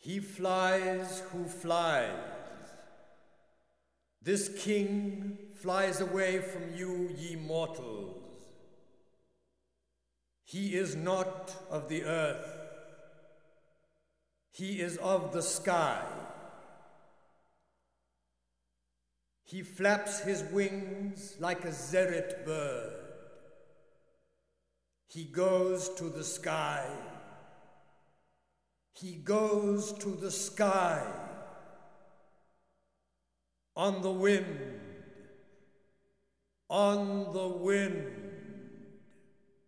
He flies who flies. This king flies away from you, ye mortals. He is not of the earth. He is of the sky. He flaps his wings like a zerret bird. He goes to the sky. He goes to the sky. On the wind. On the wind.